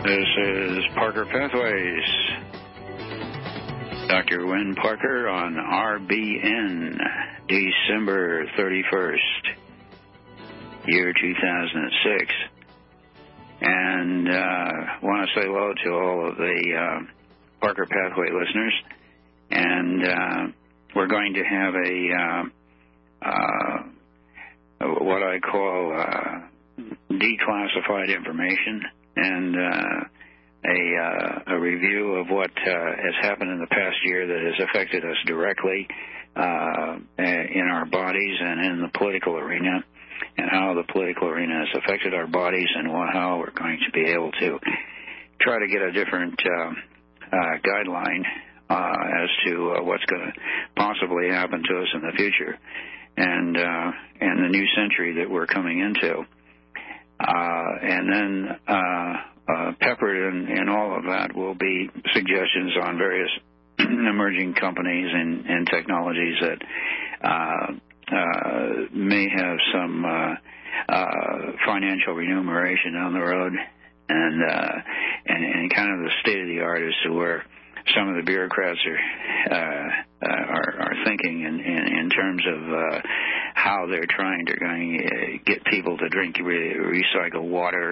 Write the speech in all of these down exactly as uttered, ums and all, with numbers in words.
This is Parker Pathways. Doctor Win Parker on R B N, December thirty-first, year two thousand six. And uh, want to say hello to all of the uh, Parker Pathway listeners. And uh, we're going to have a uh, uh, what I call uh, declassified information and uh, a, uh, a review of what uh, has happened in the past year that has affected us directly uh, in our bodies and in the political arena, and how the political arena has affected our bodies, and how we're going to be able to try to get a different uh, uh, guideline uh, as to uh, what's going to possibly happen to us in the future, and uh, and the new century that we're coming into. Uh, and then uh, uh, peppered in, in all of that will be suggestions on various emerging companies and, and technologies that uh, uh, may have some uh, uh, financial remuneration down the road, and, uh, and and kind of the state of the art as to where some of the bureaucrats are uh, uh, are, are thinking in, in, in terms of uh, how they're trying to going, uh, get people to drink re- recycled water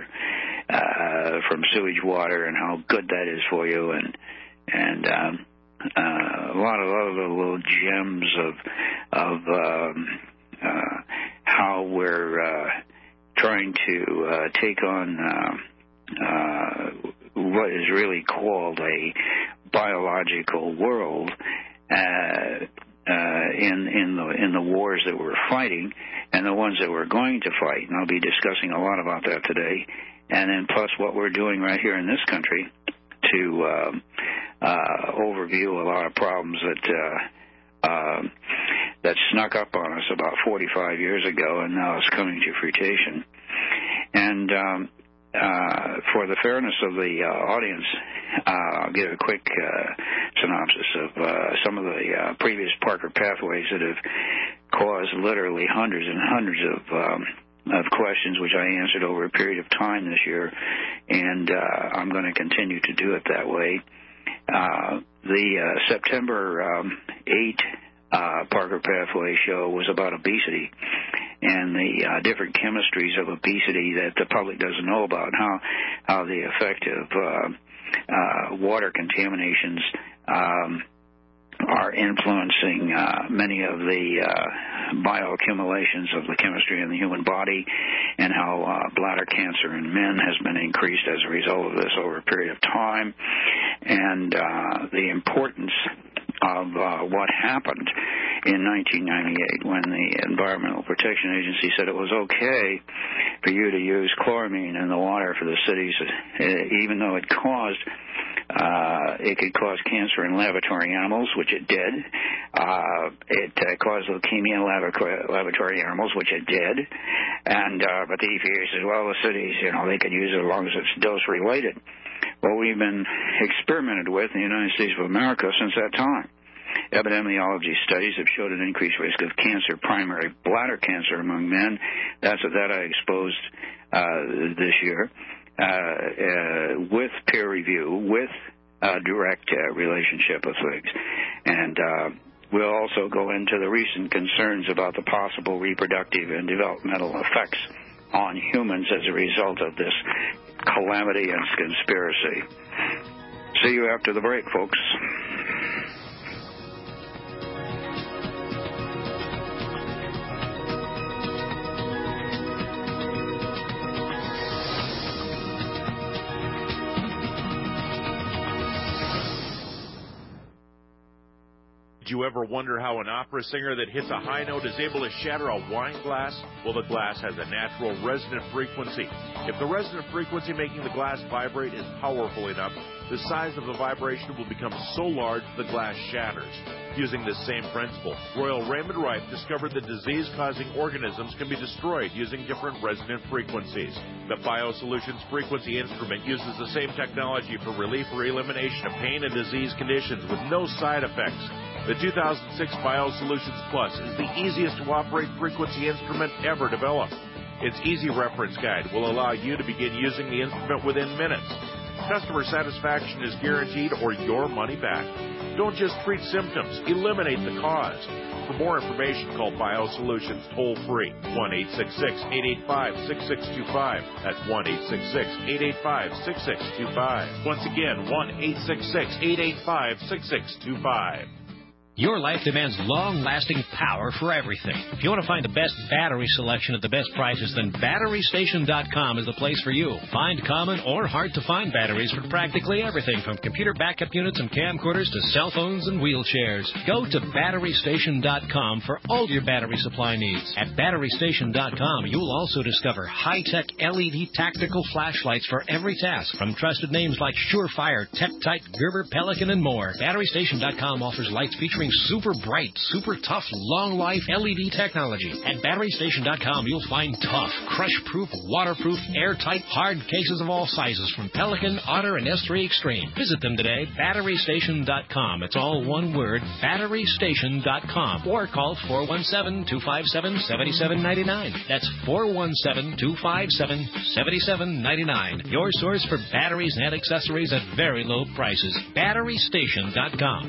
uh, from sewage water, and how good that is for you, and and um, uh, a lot of other little gems of of um, uh, how we're uh, trying to uh, take on uh, uh, what is really called a biological world uh, uh, in in the in the wars that we're fighting, and the ones that we're going to fight. And I'll be discussing a lot about that today. And then plus what we're doing right here in this country to uh, uh, overview a lot of problems that uh, uh, that snuck up on us about forty-five years ago, and now it's coming to fruition. And um, Uh, for the fairness of the uh, audience, uh, I'll give a quick uh, synopsis of uh, some of the uh, previous Parker Pathways that have caused literally hundreds and hundreds of um, of questions, which I answered over a period of time this year, and uh, I'm going to continue to do it that way. Uh, the uh, September um, eighth uh, Parker Pathway show was about obesity and the uh, different chemistries of obesity that the public doesn't know about, how how the effect of uh, uh, water contaminations um, are influencing uh, many of the uh, bioaccumulations of the chemistry in the human body, and how uh, bladder cancer in men has been increased as a result of this over a period of time, and uh, the importance of uh, what happened in nineteen ninety-eight when the Environmental Protection Agency said it was okay for you to use chloramine in the water for the cities, even though it caused uh, it could cause cancer in laboratory animals, which it did. Uh, it uh, caused leukemia in laboratory animals, which it did. And uh, but the E P A says, well, the cities, you know, they could use it as long as it's dose related. Well, we've been experimented with in the United States of America since that time. Epidemiology studies have showed an increased risk of cancer, primary bladder cancer among men. That's that I exposed uh, this year uh, uh, with peer review, with a direct uh, relationship of things. And uh, we'll also go into the recent concerns about the possible reproductive and developmental effects on humans as a result of this calamity and conspiracy. See you after the break, folks. Did you ever wonder how an opera singer that hits a high note is able to shatter a wine glass? Well, the glass has a natural resonant frequency. If the resonant frequency making the glass vibrate is powerful enough, the size of the vibration will become so large the glass shatters. Using this same principle, Royal Raymond Rife discovered that disease-causing organisms can be destroyed using different resonant frequencies. The BioSolutions frequency instrument uses the same technology for relief or elimination of pain and disease conditions with no side effects. The two thousand six BioSolutions Plus is the easiest to operate frequency instrument ever developed. Its easy reference guide will allow you to begin using the instrument within minutes. Customer satisfaction is guaranteed or your money back. Don't just treat symptoms, eliminate the cause. For more information, call BioSolutions toll-free, one eight six six, eight eight five, six six two five. That's one eight six six, eight eight five, six six two five. Once again, one eight six six, eight eight five, six six two five. Your life demands long-lasting power for everything. If you want to find the best battery selection at the best prices, then Battery Station dot com is the place for you. Find common or hard-to-find batteries for practically everything, from computer backup units and camcorders to cell phones and wheelchairs. Go to Battery Station dot com for all your battery supply needs. At Battery Station dot com, you'll also discover high-tech L E D tactical flashlights for every task, from trusted names like Surefire, Tech-Tite, Gerber, Pelican, and more. Battery Station dot com offers lights featuring super bright, super tough, long-life L E D technology. At Battery Station dot com, you'll find tough, crush-proof, waterproof, airtight, hard cases of all sizes from Pelican, Otter, and S three Extreme. Visit them today, Battery Station dot com. It's all one word, Battery Station dot com. Or call four one seven, two five seven, seven seven nine nine. That's four one seven, two five seven, seven seven nine nine. Your source for batteries and accessories at very low prices. Battery Station dot com.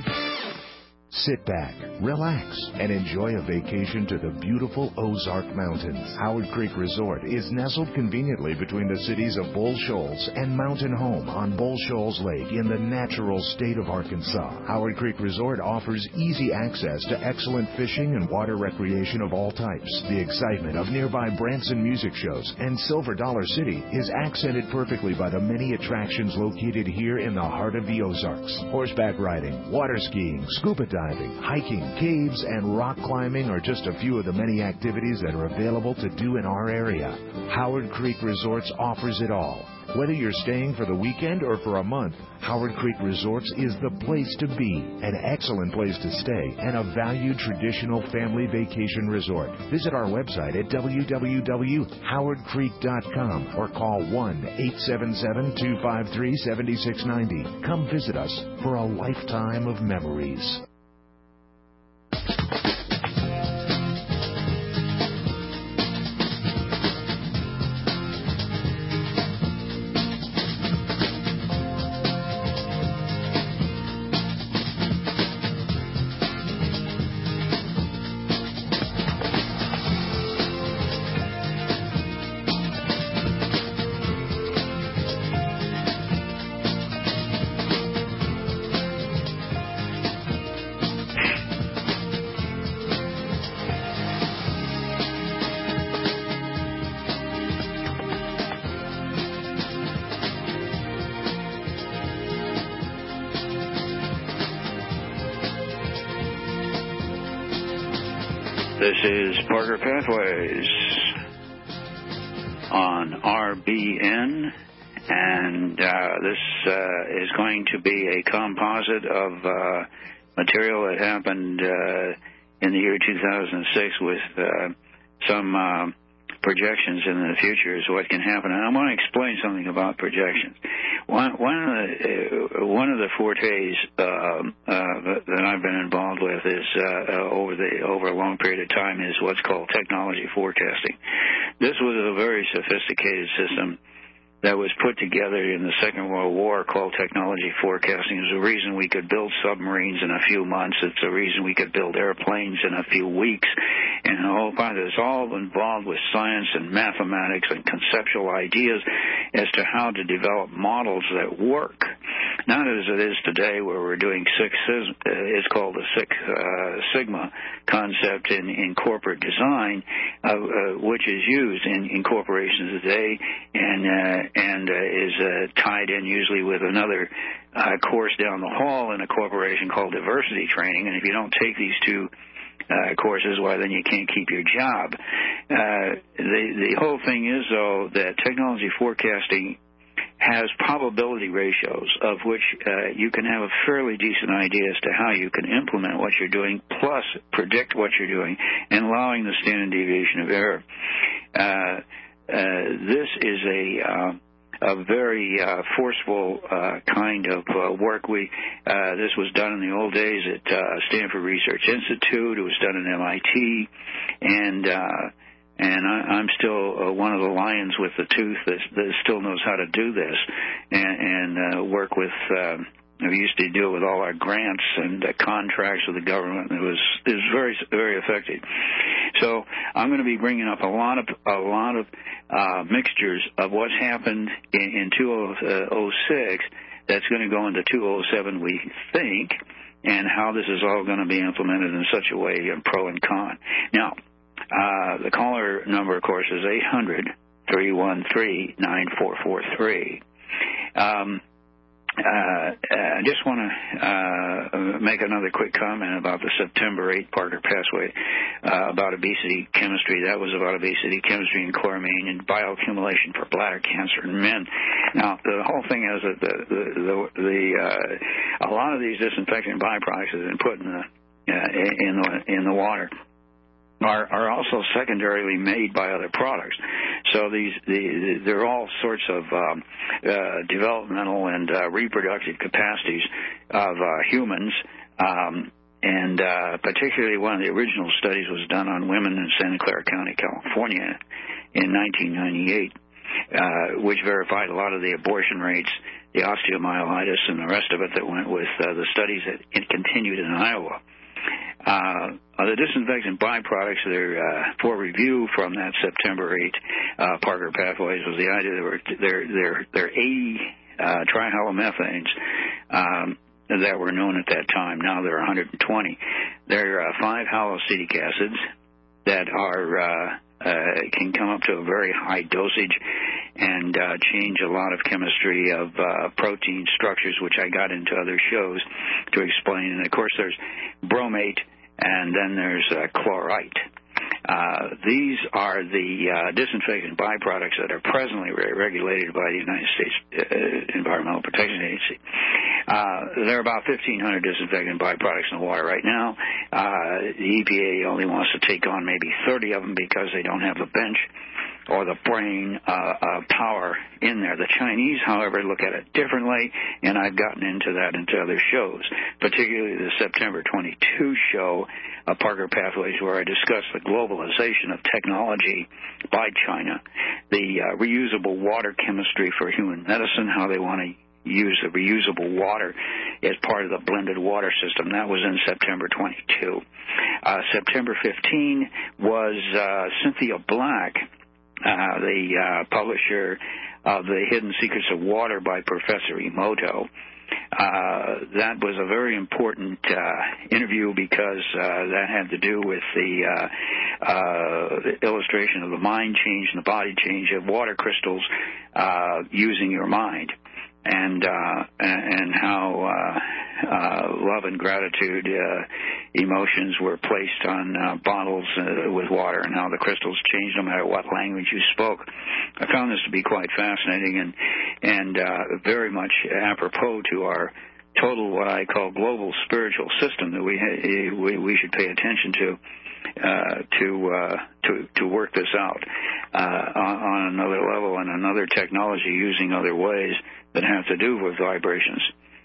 Sit back, relax, and enjoy a vacation to the beautiful Ozark Mountains. Howard Creek Resort is nestled conveniently between the cities of Bull Shoals and Mountain Home on Bull Shoals Lake in the natural state of Arkansas. Howard Creek Resort offers easy access to excellent fishing and water recreation of all types. The excitement of nearby Branson music shows and Silver Dollar City is accented perfectly by the many attractions located here in the heart of the Ozarks. Horseback riding, water skiing, scuba diving, diving, hiking, caves, and rock climbing are just a few of the many activities that are available to do in our area. Howard Creek Resorts offers it all. Whether you're staying for the weekend or for a month, Howard Creek Resorts is the place to be, an excellent place to stay, and a valued traditional family vacation resort. Visit our website at w w w dot howard creek dot com or call one eight seven seven, two five three, seven six nine zero. Come visit us for a lifetime of memories. This is Parker Pathways on R B N, and uh, this uh, is going to be a composite of uh, material that happened uh, in the year two thousand six with uh, some uh, projections in the future is what can happen. And I want to explain something about projections. One, one of the uh, one of the fortes uh, uh, that I've been involved with is uh, uh, over the over a long period of time is what's called technology forecasting. This was a very sophisticated system that was put together in the Second World War called technology forecasting. It's the reason we could build submarines in a few months. It's the reason we could build airplanes in a few weeks. And the whole part is all involved with science and mathematics and conceptual ideas as to how to develop models that work. Not as it is today where we're doing Six, it's called the Six uh, Sigma concept in, in corporate design, uh, uh, which is used in, in corporations today and uh, and uh, is uh, tied in usually with another uh, course down the hall in a corporation called diversity training. And if you don't take these two uh, courses, why, then you can't keep your job. Uh, the, the whole thing is, though, that technology forecasting has probability ratios of which uh, you can have a fairly decent idea as to how you can implement what you're doing, plus predict what you're doing, and allowing the standard deviation of error. Uh, Uh, this is a uh, a very uh, forceful uh, kind of uh, work. We uh, this was done in the old days at uh, Stanford Research Institute. It was done at M I T, and uh, And I, I'm still uh, one of the lions with the tooth that, that still knows how to do this and, and uh, work with. Uh, we used to deal with all our grants and uh, contracts with the government. It was it was very very effective. So I'm going to be bringing up a lot of a lot of uh, mixtures of what's happened in, in two thousand six that's going to go into two thousand seven, we think, and how this is all going to be implemented in such a way, and pro and con. Now, uh, the caller number, of course, is eight hundred, three one three, nine four four three. Um, Uh, I just want to uh, make another quick comment about the September eighth Parker Pathway uh, about obesity chemistry. That was about obesity chemistry and chloramine and bioaccumulation for bladder cancer in men. Now, the whole thing is that the the, the, the uh, a lot of these disinfectant byproducts have been put in the uh, in the in the water. Are, are also secondarily made by other products. So these, the, they're all sorts of um, uh, developmental and uh, reproductive capacities of uh, humans, um, and uh, particularly one of the original studies was done on women in Santa Clara County, California, in nineteen ninety-eight, uh, which verified a lot of the abortion rates, the osteomyelitis, and the rest of it that went with uh, the studies that it continued in Iowa. Uh, the disinfectant byproducts that are uh, for review from that September eighth uh, Parker Pathways was the idea that were, there there there are eighty uh, trihalomethanes um, that were known at that time. Now there are one hundred twenty. There are uh, five haloacetic acids that are uh, uh, can come up to a very high dosage and uh, change a lot of chemistry of uh, protein structures, which I got into other shows to explain. And, of course, there's bromate, and then there's uh, chlorite. Uh, these are the uh, disinfectant byproducts that are presently re- regulated by the United States uh, Environmental Protection Agency. Uh, there are about fifteen hundred disinfectant byproducts in the water right now. Uh, the E P A only wants to take on maybe thirty of them because they don't have the bench or the brain uh, uh, power in there. The Chinese, however, look at it differently, and I've gotten into that into other shows, particularly the September twenty-second show, uh, Parker Pathways, where I discussed the globalization of technology by China, the uh, reusable water chemistry for human medicine, how they want to use the reusable water as part of the blended water system. That was in September twenty-second. Uh, September fifteenth was uh, Cynthia Black, Uh, the uh, publisher of The Hidden Secrets of Water by Professor Emoto. Uh, that was a very important uh, interview because uh, that had to do with the uh, uh, illustration of the mind change and the body change of water crystals uh, using your mind. And uh, and how uh, uh, love and gratitude uh, emotions were placed on uh, bottles uh, with water, and how the crystals changed no matter what language you spoke. I found this to be quite fascinating and and uh, very much apropos to our total, what I call, global spiritual system that we we, we should pay attention to. Uh, to uh, to to work this out uh, on, on another level and another technology using other ways that have to do with vibrations.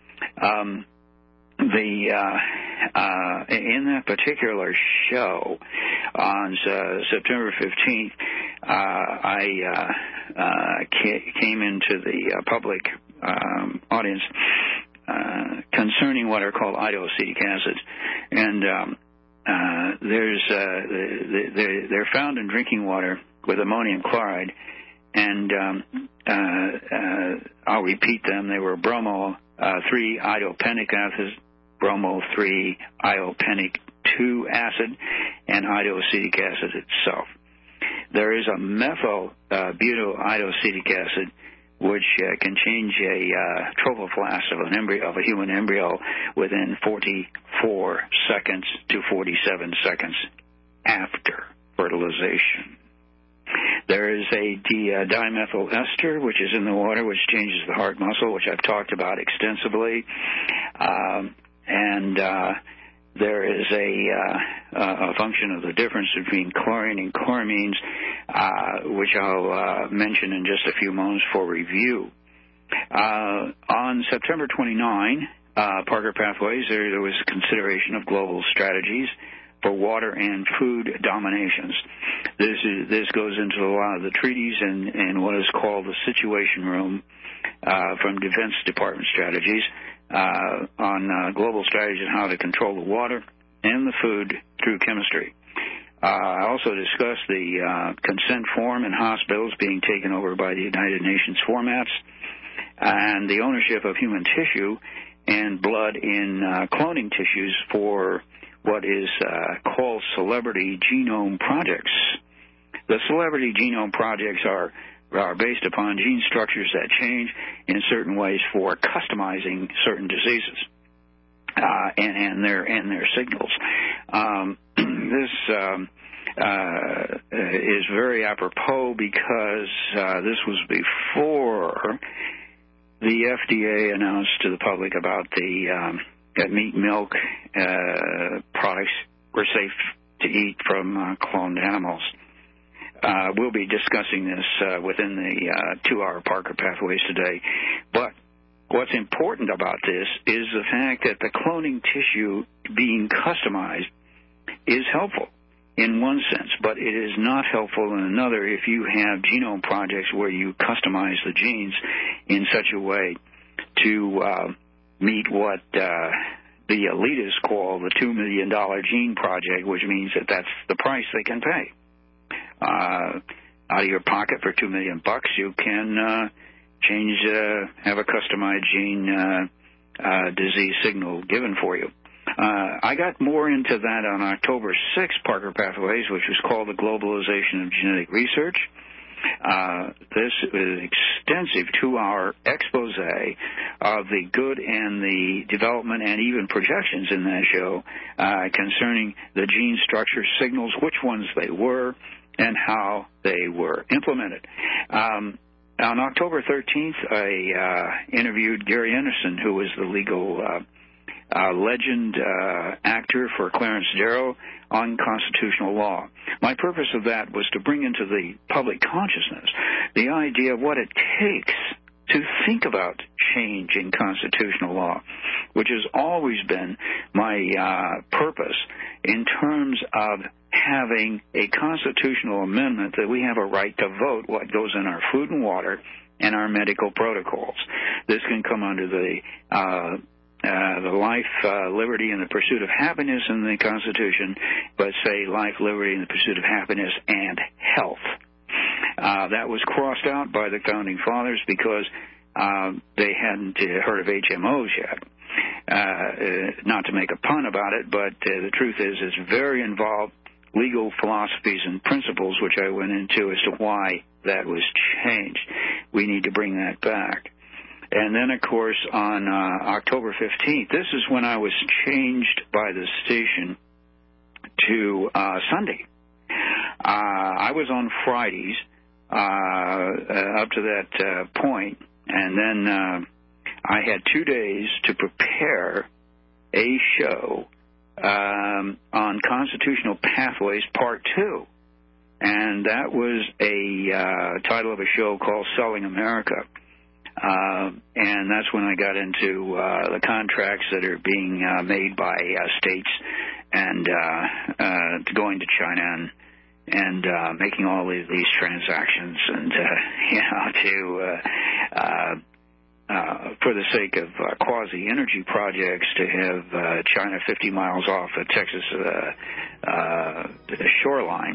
Um, the uh, uh, in that particular show on uh, September fifteenth, uh, I uh, uh, came into the uh, public um, audience uh, concerning what are called idoacetic acids, and um, uh, there's uh, they're, they're found in drinking water with ammonium chloride. And um, uh, uh, I'll repeat them. They were bromo uh, three iodopenic acid, bromo three iodopenic two acid, and idoacetic acid itself. There is a methyl uh, butyl-idoacetic acid, which uh, can change a uh, trophoblast of an embryo of a human embryo within forty-four seconds to forty-seven seconds after fertilization. There is a di- uh, dimethyl ester, which is in the water, which changes the heart muscle, which I've talked about extensively. Um, and uh, there is a, uh, a function of the difference between chlorine and chloramines, uh, which I'll uh, mention in just a few moments for review. Uh, on September twenty-ninth, uh, Parker Pathways, there, there was consideration of global strategies for water and food dominations. This is this goes into a lot of the treaties and, and what is called the Situation Room uh, from Defense Department strategies uh, on uh, global strategies on how to control the water and the food through chemistry. Uh, I also discussed the uh, consent form in hospitals being taken over by the United Nations formats and the ownership of human tissue and blood in uh, cloning tissues for what is uh, called celebrity genome projects. The celebrity genome projects are are based upon gene structures that change in certain ways for customizing certain diseases uh, and, and their and their signals. Um, this um, uh, is very apropos because uh, this was before the F D A announced to the public about the um, that meat, milk uh, products were safe to eat from uh, cloned animals. Uh, we'll be discussing this uh, within the uh, two-hour Parker Pathways today. But what's important about this is the fact that the cloning tissue being customized is helpful in one sense, but it is not helpful in another if you have genome projects where you customize the genes in such a way to uh, meet what uh, the elitists call the two million dollars gene project, which means that that's the price they can pay. Uh, out of your pocket for two million bucks, you can uh, change, uh, have a customized gene uh, uh, disease signal given for you. Uh, I got more into that on October sixth, Parker Pathways, which was called the Globalization of Genetic Research. Uh, this is an extensive two-hour expose of the good and the development and even projections in that show uh, concerning the gene structure signals, which ones they were, and how they were implemented. Um, on October thirteenth, I uh, interviewed Gary Anderson, who was the legal uh, uh, legend uh, actor for Clarence Darrow on constitutional law. My purpose of that was to bring into the public consciousness the idea of what it takes to think about change in constitutional law, which has always been my uh, purpose in terms of having a constitutional amendment that we have a right to vote what goes in our food and water and our medical protocols. This can come under the uh, uh, the life, uh, liberty, and the pursuit of happiness in the Constitution, but say life, liberty, and the pursuit of happiness and health. Uh, that was crossed out by the Founding Fathers because uh, they hadn't uh, heard of H M Os yet. Uh, uh, not to make a pun about it, but uh, the truth is it's very involved legal philosophies and principles, which I went into as to why that was changed. We need to bring that back. And then, of course, on uh, October fifteenth, this is when I was changed by the station to uh, Sunday. Uh, I was on Fridays uh, uh, up to that uh, point, and then uh, I had two days to prepare a show um, on Constitutional Pathways Part two. And that was a uh, title of a show called Selling America. Uh, and that's when I got into uh, the contracts that are being uh, made by uh, states and uh, uh, going to China and, and uh, making all these, these transactions and, uh, you know, to, uh, uh, uh, for the sake of uh, quasi-energy projects, to have uh, China fifty miles off the Texas uh, uh, shoreline.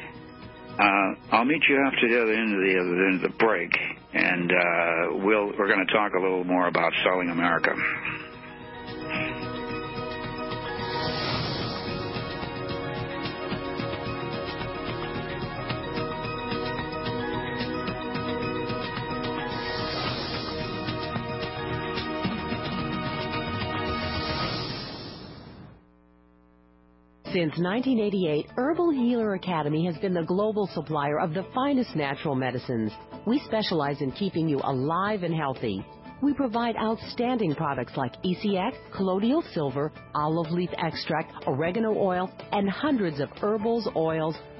Uh, I'll meet you after the other end of the other end of the break, and uh, we'll we're going to talk a little more about Selling America. Since nineteen eighty-eight, Herbal Healer Academy has been the global supplier of the finest natural medicines. We specialize in keeping you alive and healthy. We provide outstanding products like E C X, colloidal silver, olive leaf extract, oregano oil, and hundreds of herbals, oils,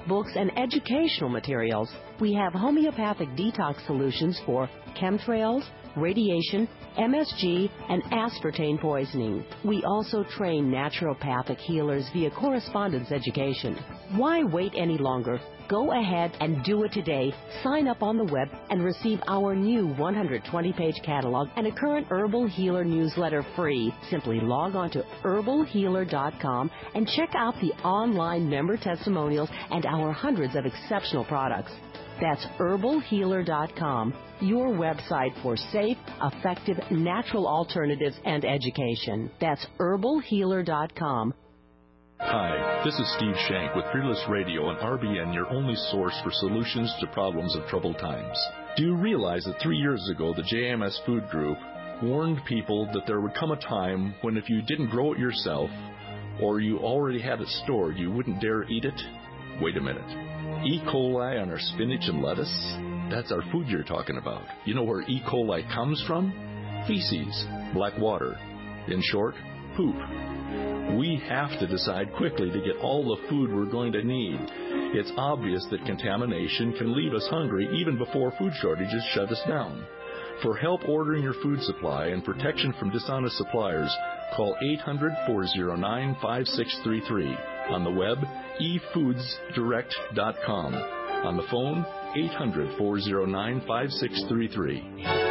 books, and educational materials. We have homeopathic detox solutions for chemtrails, radiation, M S G, and aspartame poisoning. We also train naturopathic healers via correspondence education. Why wait any longer? Go ahead and do it today. Sign up on the web and receive our new one hundred twenty page catalog and a current Herbal Healer newsletter free. Simply log on to herbal healer dot com and check out the online member testimonials and our hundreds of exceptional products. That's herbal healer dot com, your website for safe, effective, natural alternatives and education. That's herbal healer dot com. Hi, this is Steve Shank with Fearless Radio and R B N, your only source for solutions to problems of troubled times. Do you realize that three years ago the J M S Food Group warned people that there would come a time when if you didn't grow it yourself or you already had it stored, you wouldn't dare eat it? Wait a minute. E. coli on our spinach and lettuce? That's our food you're talking about. You know where E. coli comes from? Feces, black water. In short, poop. We have to decide quickly to get all the food we're going to need. It's obvious that contamination can leave us hungry even before food shortages shut us down. For help ordering your food supply and protection from dishonest suppliers, call eight hundred, four oh nine, five six three three. On the web, e foods direct dot com. On the phone, eight hundred, four oh nine, five six three three.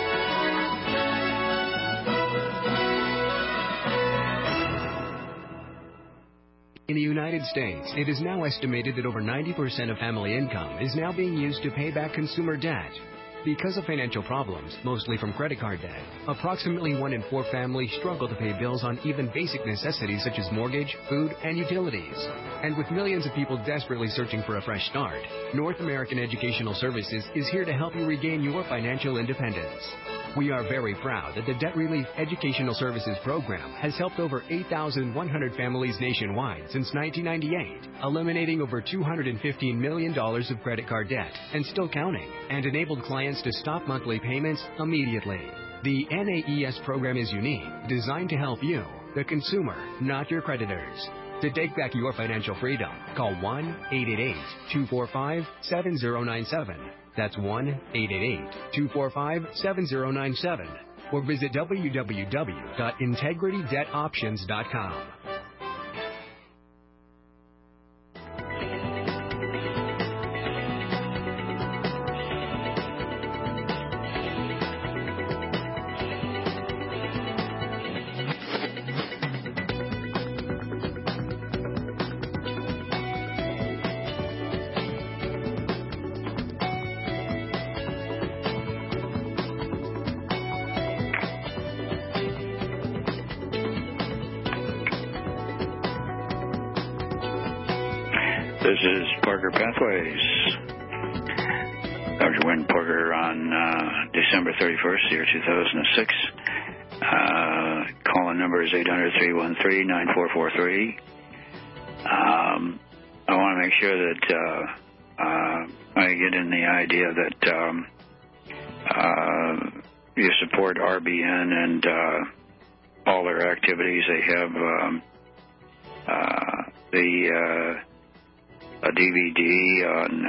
In the United States, it is now estimated that over ninety percent of family income is now being used to pay back consumer debt. Because of financial problems, mostly from credit card debt, approximately one in four families struggle to pay bills on even basic necessities such as mortgage, food, and utilities. And with millions of people desperately searching for a fresh start, North American Educational Services is here to help you regain your financial independence. We are very proud that the Debt Relief Educational Services Program has helped over eight thousand one hundred families nationwide since nineteen ninety-eight, eliminating over two hundred fifteen million dollars of credit card debt and still counting, and enabled clients to stop monthly payments immediately. The N A E S program is unique, designed to help you, the consumer, not your creditors. To take back your financial freedom, call one eight eight eight, two four five, seven zero nine seven. That's one eight eight eight, two four five, seven zero nine seven. Or visit w w w dot integrity debt options dot com. This is Parker Pathways. Doctor Wynn Parker on uh, December thirty-first, year two thousand six. Uh, calling number is eight hundred, three one three, nine four four three. Um, I want to make sure that uh, uh, I get in the idea that um, uh, you support R B N and uh, all their activities. They have um, uh, the... Uh, a D V D on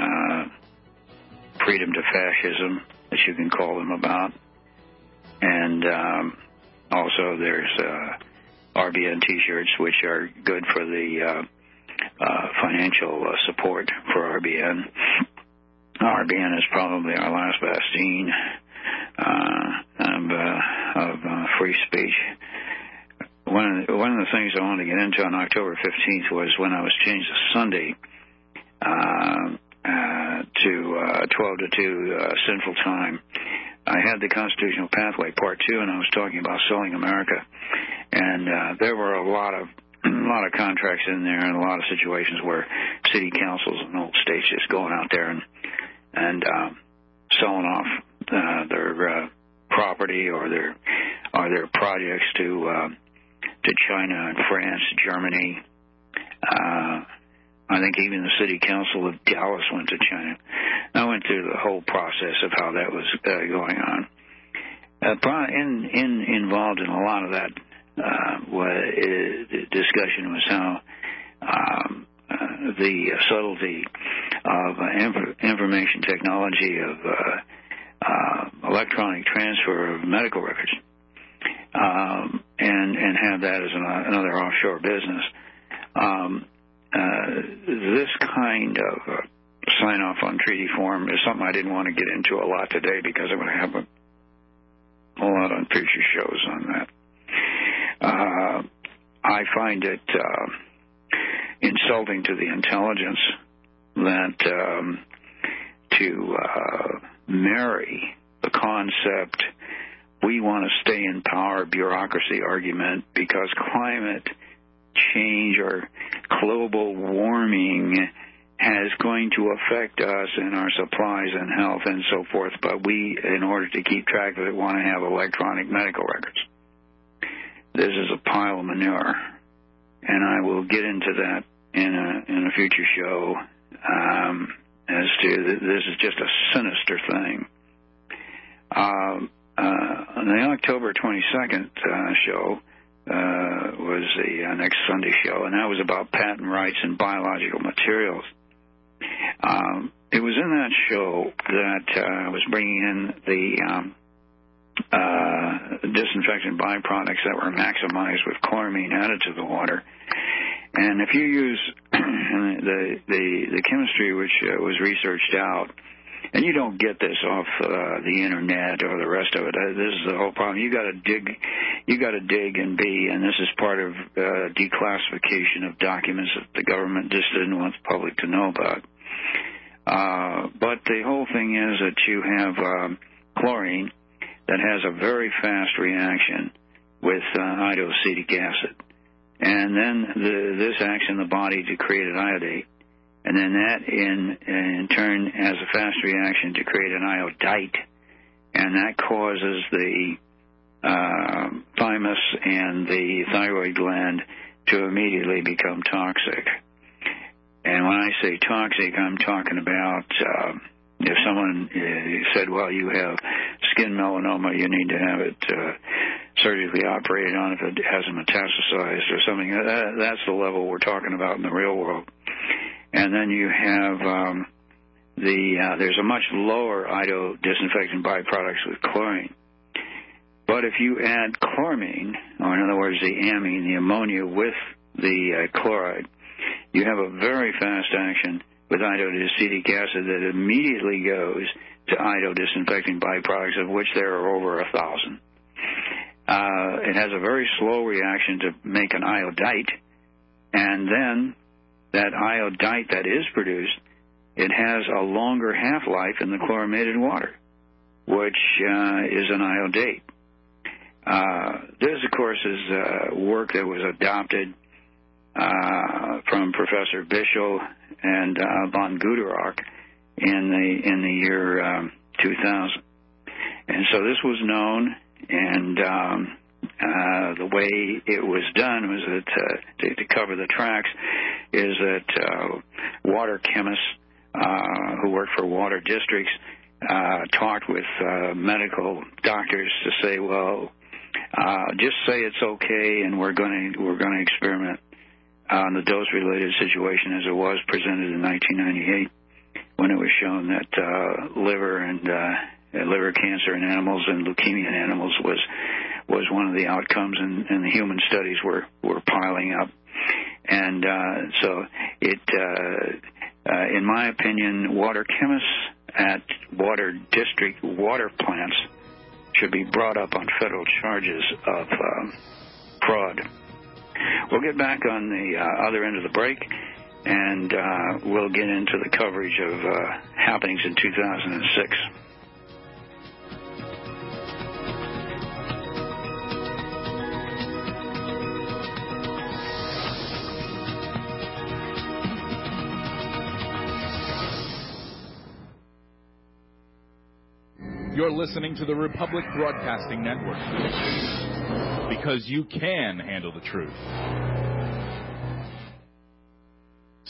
uh, freedom to fascism that you can call them about. And um, also there's uh, R B N T-shirts, which are good for the uh, uh, financial uh, support for R B N. R B N is probably our last bastion uh, of, uh, of uh, free speech. One of, the, one of the things I wanted to get into on October fifteenth was when I was changed to Sunday, Uh, uh, to uh, twelve to two uh, Central Time. I had the Constitutional Pathway Part Two, and I was talking about selling America. And uh, there were a lot of a lot of contracts in there, and a lot of situations where city councils in old states just going out there and and uh, selling off uh, their uh, property or their or their projects to uh, to China and France, Germany. Uh, I think even the city council of Dallas went to China. I went through the whole process of how that was uh, going on. Uh, in, in, involved in a lot of that uh, was, uh, discussion was how um, uh, the subtlety of uh, inf- information technology, of uh, uh, electronic transfer of medical records, um, and and have that as an, another offshore business. Um, uh, this kind of uh, sign off on treaty form is something I didn't want to get into a lot today because I'm going to have a a lot on future shows on that. Uh, I find it uh, insulting to the intelligence that um, to uh, marry the concept we want to stay in power bureaucracy argument because climate change or global warming is going to affect us in our supplies and health and so forth, but we, in order to keep track of it, want to have electronic medical records. This is a pile of manure, and I will get into that in a in a future show um, as to th- this is just a sinister thing. Uh, uh, on the October twenty-second uh, show uh, was the uh, next Sunday show, and that was about patent rights and biological materials. Um, it was in that show that uh, I was bringing in the um, uh, disinfectant byproducts that were maximized with chloramine added to the water. And if you use the, the the chemistry which uh, was researched out, and you don't get this off uh, the internet or the rest of it. Uh, this is the whole problem. You got to dig, you got to dig and be, and this is part of uh, declassification of documents that the government just didn't want the public to know about. Uh, but the whole thing is that you have um, chlorine that has a very fast reaction with uh, iodocidic acid, and then the, this acts in the body to create an iodate. And then that, in in turn, has a fast reaction to create an iodite, and that causes the uh, thymus and the thyroid gland to immediately become toxic. And when I say toxic, I'm talking about uh, if someone uh, said, well, you have skin melanoma, you need to have it uh, surgically operated on if it hasn't metastasized or something. That, that's the level we're talking about in the real world. And then you have um, the uh, there's a much lower iodo disinfectant byproducts with chlorine. But if you add chloramine, or in other words the amine, the ammonia with the uh, chloride, you have a very fast action with iodocidic acid that immediately goes to iodo disinfecting byproducts, of which there are over a thousand. Uh, it has a very slow reaction to make an iodite, and then that iodite that is produced, it has a longer half-life in the chlorinated water, which uh, is an iodate. Uh, this, of course, is uh, work that was adopted uh, from Professor Bischel and uh, von Guderach in the in the year um, two thousand. And so this was known, and um, Uh, the way it was done was that, uh, to, to cover the tracks, is that uh, water chemists uh, who work for water districts uh, talked with uh, medical doctors to say, well, uh, just say it's okay, and we're going to we're going to experiment on the dose-related situation as it was presented in nineteen ninety-eight, when it was shown that uh, liver and uh, liver cancer in animals and leukemia in animals was was one of the outcomes, and, and the human studies were, were piling up. And uh, so it, uh, uh, in my opinion, water chemists at water district water plants should be brought up on federal charges of um, fraud. We'll get back on the uh, other end of the break, and uh, we'll get into the coverage of uh, happenings in two thousand six. You're listening to the Republic Broadcasting Network, because you can handle the truth.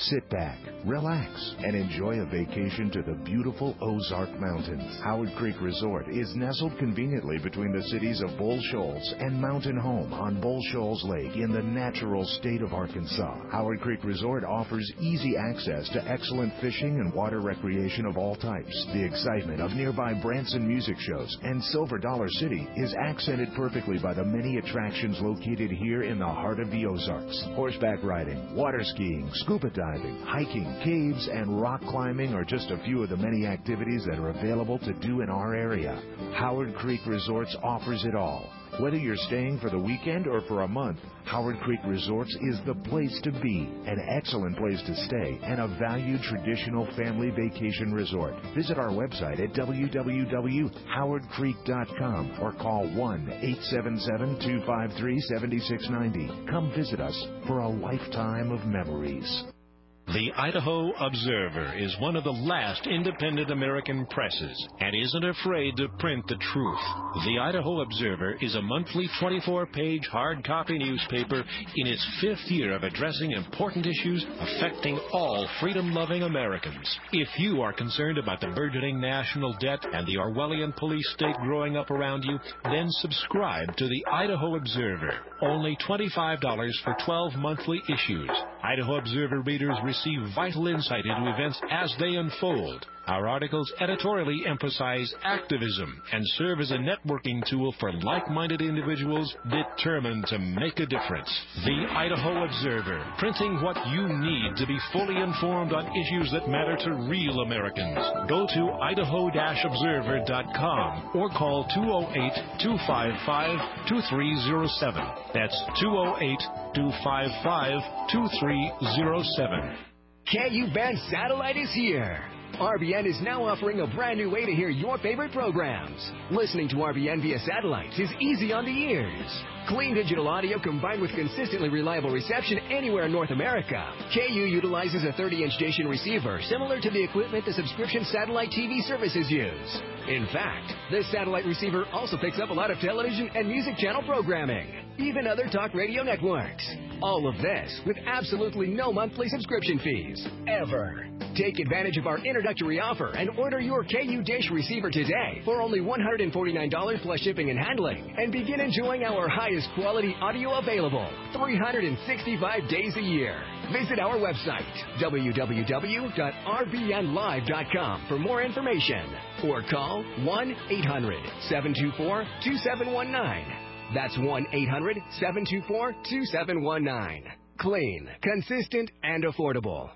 Sit back, relax, and enjoy a vacation to the beautiful Ozark Mountains. Howard Creek Resort is nestled conveniently between the cities of Bull Shoals and Mountain Home on Bull Shoals Lake in the natural state of Arkansas. Howard Creek Resort offers easy access to excellent fishing and water recreation of all types. The excitement of nearby Branson music shows and Silver Dollar City is accented perfectly by the many attractions located here in the heart of the Ozarks. Horseback riding, water skiing, scuba diving, hiking, caves, and rock climbing are just a few of the many activities that are available to do in our area. Howard Creek Resorts offers it all. Whether you're staying for the weekend or for a month, Howard Creek Resorts is the place to be, an excellent place to stay, and a valued traditional family vacation resort. Visit our website at w w w dot howard creek dot com or call one eight seven seven, two five three, seven six nine zero. Come visit us for a lifetime of memories. The Idaho Observer is one of the last independent American presses and isn't afraid to print the truth. The Idaho Observer is a monthly twenty-four page hard copy newspaper in its fifth year of addressing important issues affecting all freedom-loving Americans. If you are concerned about the burgeoning national debt and the Orwellian police state growing up around you, then subscribe to the Idaho Observer. Only twenty-five dollars for twelve monthly issues. Idaho Observer readers receive vital insight into events as they unfold. Our articles editorially emphasize activism and serve as a networking tool for like-minded individuals determined to make a difference. The Idaho Observer, printing what you need to be fully informed on issues that matter to real Americans. Go to idaho observer dot com or call two oh eight, two five five, two three oh seven. That's two oh eight, two five five, two three oh seven. K U Band Satellite is here. R B N is now offering a brand new way to hear your favorite programs. Listening to R B N via satellite is easy on the ears. Clean digital audio combined with consistently reliable reception anywhere in North America. K U utilizes a thirty inch station receiver similar to the equipment the subscription satellite T V services use. In fact, this satellite receiver also picks up a lot of television and music channel programming, even other talk radio networks. All of this with absolutely no monthly subscription fees, ever. Take advantage of our introductory offer and order your K U dish receiver today for only one hundred forty-nine dollars plus shipping and handling, and begin enjoying our highest quality audio available three hundred sixty-five days a year. Visit our website, w w w dot r b n live dot com for more information, or call one eight hundred, seven two four, two seven one nine. That's one eight hundred, seven two four, two seven one nine. Clean, consistent, and affordable.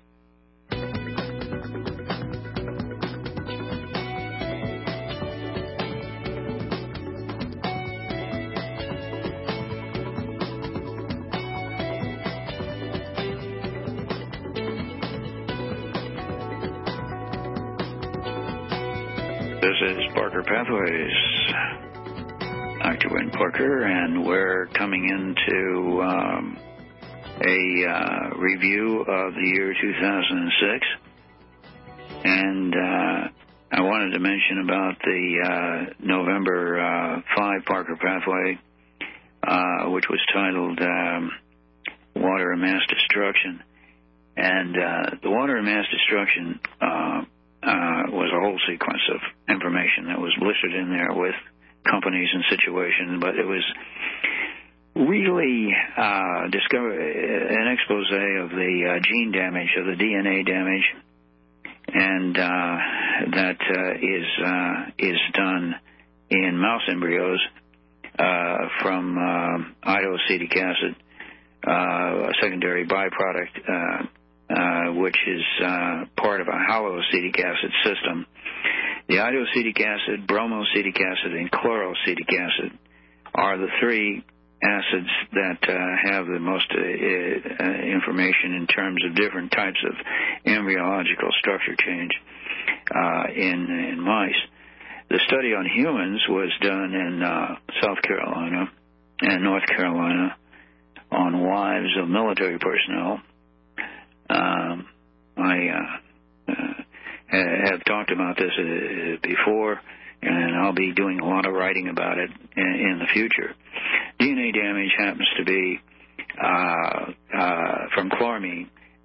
This is Parker Pathways. Doctor Wynn Parker, and we're coming into um, a uh, review of the year two thousand six. And uh, I wanted to mention about the uh, November uh, five Parker Pathway, uh, which was titled um, Water and Mass Destruction. And uh, the water and mass destruction uh, uh, was a whole sequence of information that was listed in there with companies and situations, but it was really uh, discover an expose of the uh, gene damage, of the D N A damage, and uh, that uh, is uh, is done in mouse embryos uh, from uh, idoacetic acid, uh, a secondary byproduct, uh, uh, which is uh, part of a haloacetic acid system. The idoacetic acid, bromoacetic acid, and chloroacetic acid are the three acids that uh, have the most uh, uh, information in terms of different types of embryological structure change uh, in, in mice. The study on humans was done in uh, South Carolina and North Carolina on wives of military personnel. Um, I uh, uh, have talked about this uh, before, and I'll be doing a lot of writing about it in, in the future. D N A damage happens to be uh, uh, from chloramine,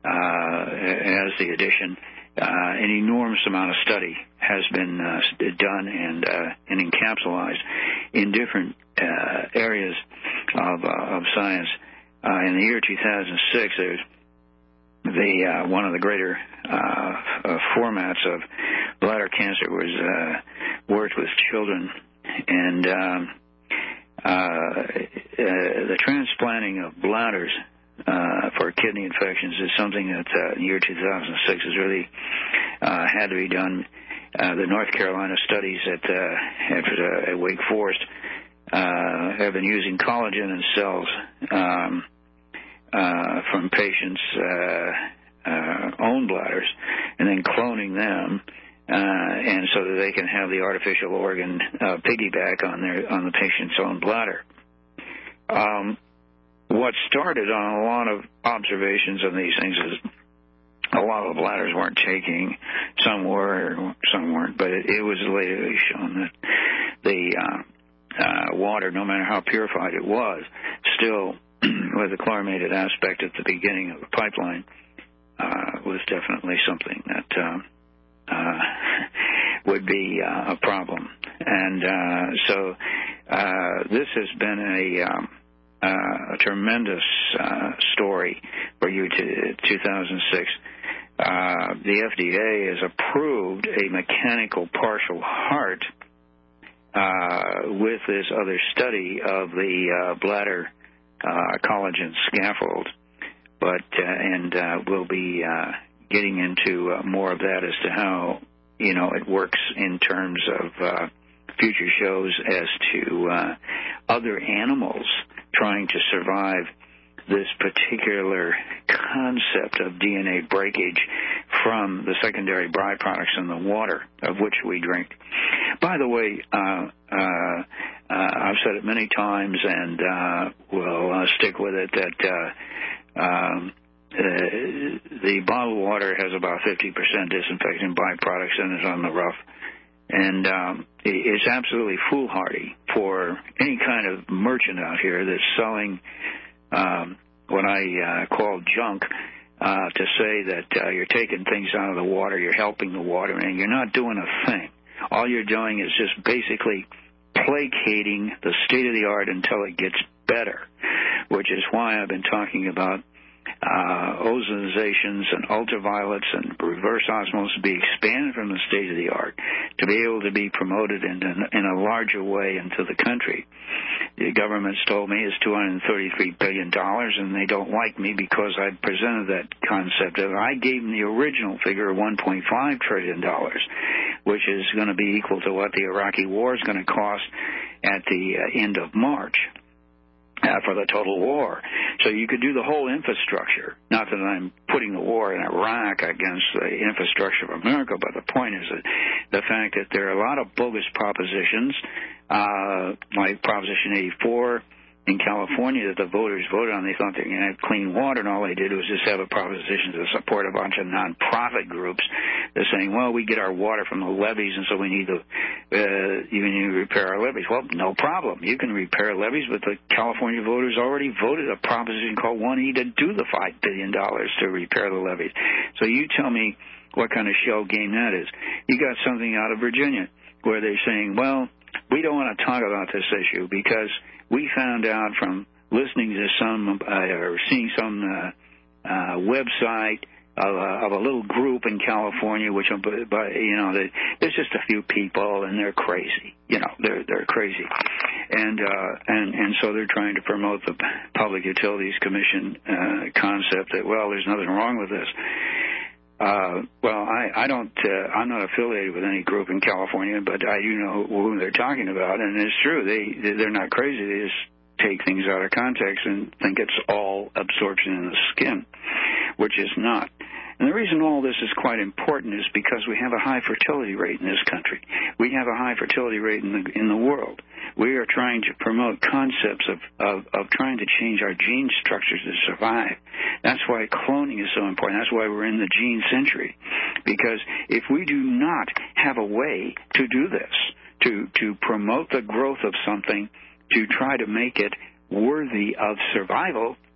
uh, as the addition. Uh, an enormous amount of study has been uh, done and uh, and encapsulated in different uh, areas of uh, of science. Uh, in the year two thousand six, there's the uh, one of the greater uh, uh, formats of bladder cancer was uh, worked with children, and um, uh, uh, the transplanting of bladders uh, for kidney infections is something that uh, in the year two thousand six has really uh, had to be done. Uh, the North Carolina studies at, uh, at, uh, at Wake Forest uh, have been using collagen and cells um, uh, from patients' uh, uh, own bladders and then cloning them. Uh, and so that they can have the artificial organ uh, piggyback on their on the patient's own bladder. Um, what started on a lot of observations of these things is a lot of the bladders weren't taking, some were, some weren't, but it, it was later shown that the uh, uh, water, no matter how purified it was, still with the chlorinated aspect at the beginning of the pipeline, uh, was definitely something that Uh, Uh, would be uh, a problem. And uh, so uh, this has been a, um, uh, a tremendous uh, story for you to two thousand six. Uh, the F D A has approved a mechanical partial heart uh, with this other study of the uh, bladder uh, collagen scaffold, but uh, and uh, will be uh, getting into uh, more of that as to how, you know, it works in terms of uh, future shows as to uh, other animals trying to survive this particular concept of D N A breakage from the secondary byproducts in the water of which we drink. By the way, uh, uh, uh, I've said it many times and uh, will uh, stick with it that uh, um, Uh, the bottled water has about fifty percent disinfectant byproducts in it on the rough. And um, it's absolutely foolhardy for any kind of merchant out here that's selling um, what I uh, call junk uh, to say that uh, you're taking things out of the water, you're helping the water, and you're not doing a thing. All you're doing is just basically placating the state of the art until it gets better, which is why I've been talking about Uh, ozonizations and ultraviolets and reverse osmosis be expanded from the state of the art to be able to be promoted in, in, in a larger way into the country. The government's told me it's two hundred thirty-three billion dollars, and they don't like me because I presented that concept. I gave them the original figure of one point five trillion dollars, which is going to be equal to what the Iraqi war is going to cost at the uh, end of March. Uh, for the total war. So you could do the whole infrastructure. Not that I'm putting the war in Iraq against the infrastructure of America, but the point is that the fact that there are a lot of bogus propositions, uh, like Proposition eighty-four in California that the voters voted on. They thought they were going to have clean water, and all they did was just have a proposition to support a bunch of nonprofit groups. They're saying, well, we get our water from the levees, and so we need to uh, you need to repair our levees. Well, no problem. You can repair levees, but the California voters already voted a proposition called one E to do the five billion dollars to repair the levees. So you tell me what kind of shell game that is. You got something out of Virginia where they're saying, well, we don't want to talk about this issue because we found out from listening to some uh, or seeing some uh, uh, website of a, of a little group in California, which, but you know, they, there's just a few people and they're crazy. You know, they're they're crazy, and uh, and and so they're trying to promote the Public Utilities Commission uh, concept that, well, there's nothing wrong with this. Uh, well, I, I don't, uh, I'm not affiliated with any group in California, but I do know who they're talking about, and it's true. They, they're not crazy. They just take things out of context and think it's all absorption in the skin, which is not. And the reason all this is quite important is because we have a high fertility rate in this country. We have a high fertility rate in the, in the world. We are trying to promote concepts of, of, of trying to change our gene structures to survive. That's why cloning is so important. That's why we're in the gene century. Because if we do not have a way to do this, to, to promote the growth of something, to try to make it worthy of survival,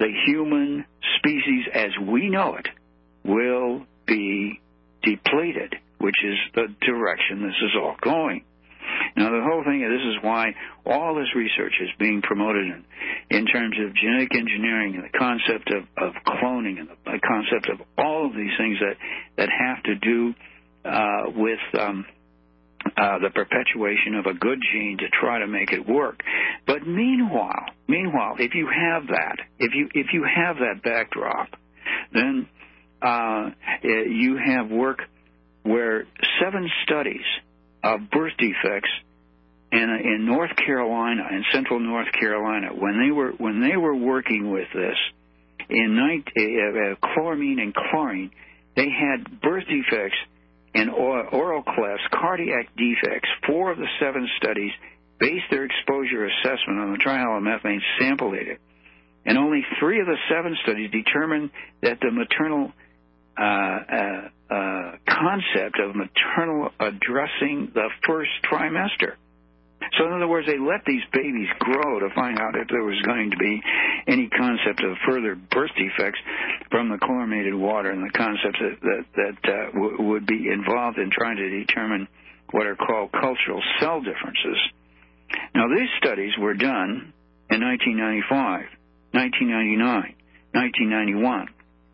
the human species as we know it will be depleted, which is the direction this is all going. Now, the whole thing, this is why all this research is being promoted in, in terms of genetic engineering and the concept of, of cloning and the, the concept of all of these things that, that have to do uh, with um, uh, the perpetuation of a good gene to try to make it work. But meanwhile, meanwhile, if you have that, if you if you have that backdrop, then uh, you have work where seven studies of birth defects in in North Carolina, in central North Carolina, when they were when they were working with this in nineteen, uh, chloramine and chlorine, they had birth defects in oral clefts, cardiac defects. Four of the seven studies based their exposure assessment on the trihalomethamine sample data, and only three of the seven studies determined that the maternal Uh, uh, uh, concept of maternal addressing the first trimester. So in other words, they let these babies grow to find out if there was going to be any concept of further birth defects from the chlorinated water, and the concepts that, that, that uh, w- would be involved in trying to determine what are called cultural cell differences. Now, these studies were done in nineteen ninety-five, nineteen ninety-nine, nineteen ninety-one,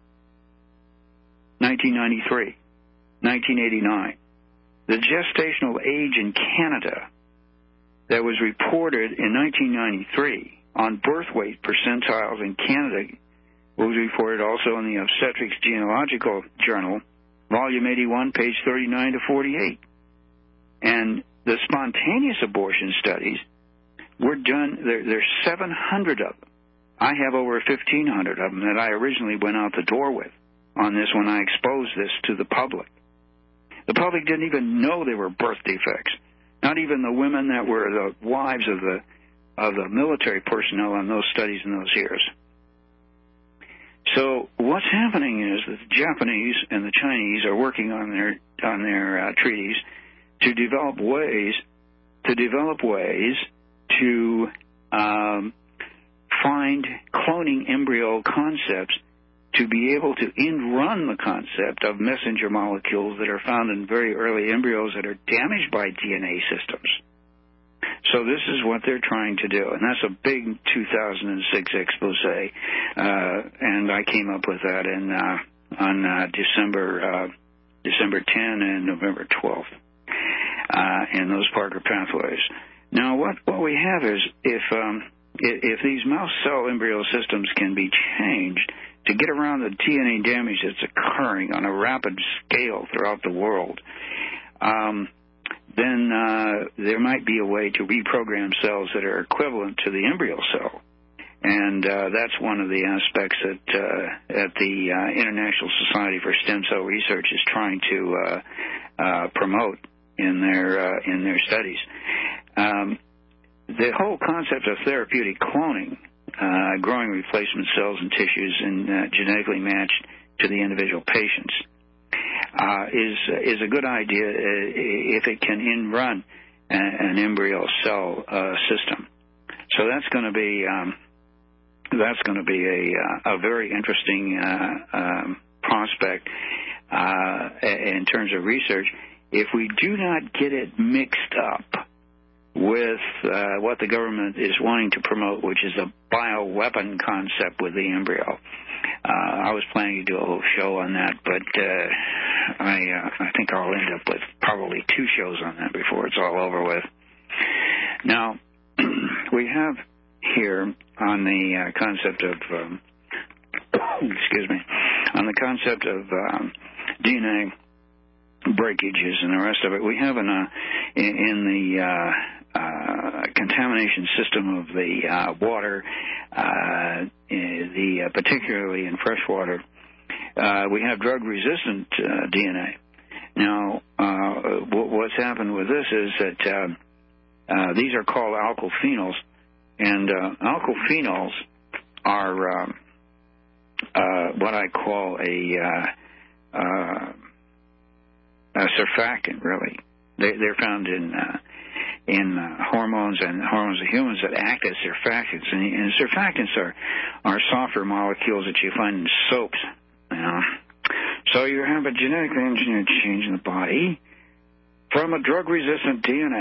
nineteen ninety-three, nineteen eighty-nine. The gestational age in Canada that was reported in nineteen ninety-three on birth weight percentiles in Canada was reported also in the Obstetrics Genealogical Journal, volume eighty-one, page thirty-nine to forty-eight. And the spontaneous abortion studies were done, there, there's seven hundred of them. I have over fifteen hundred of them that I originally went out the door with on this when I exposed this to the public. The public didn't even know there were birth defects. Not even the women that were the wives of the of the military personnel on those studies in those years. So what's happening is that the Japanese and the Chinese are working on their on their uh, treaties to develop ways to develop ways to um, find cloning embryo concepts to be able to in-run the concept of messenger molecules that are found in very early embryos that are damaged by D N A systems. So this is what they're trying to do, and that's a big two thousand six expose, uh, and I came up with that in uh, on uh, December uh, December tenth and November twelfth, uh, in those Parker pathways. Now, what what we have is if um, if, if these mouse cell embryo systems can be changed to get around the D N A damage that's occurring on a rapid scale throughout the world, um, then uh, there might be a way to reprogram cells that are equivalent to the embryo cell. And uh, that's one of the aspects that, uh, that the uh, International Society for Stem Cell Research is trying to uh, uh, promote in their, uh, in their studies. Um, the whole concept of therapeutic cloning, Uh, growing replacement cells and tissues and uh, genetically matched to the individual patients, uh, is is a good idea if it can in-run an embryo cell uh, system. So that's going to be um, that's going to be a a very interesting uh, um, prospect uh, in terms of research. If we do not get it mixed up with uh, what the government is wanting to promote, which is a bioweapon concept with the embryo. Uh, I was planning to do a whole show on that, but uh, I, uh, I think I'll end up with probably two shows on that before it's all over with. Now, we have here on the uh, concept of, um, excuse me, on the concept of um, D N A breakages and the rest of it, we have in, a, in, in the uh, uh, contamination system of the uh, water, uh, the uh, particularly in fresh water, uh, we have drug-resistant uh, D N A. Now, uh, w- what's happened with this is that uh, uh, these are called alkyl phenols, and uh, alkyl phenols are um, uh, what I call a uh, uh, a surfactant, really. They, they're found in uh, in uh, hormones and hormones of humans that act as surfactants. And, and surfactants are, are softer molecules that you find in soaps. You know? So you have a genetically engineered change in the body from a drug-resistant D N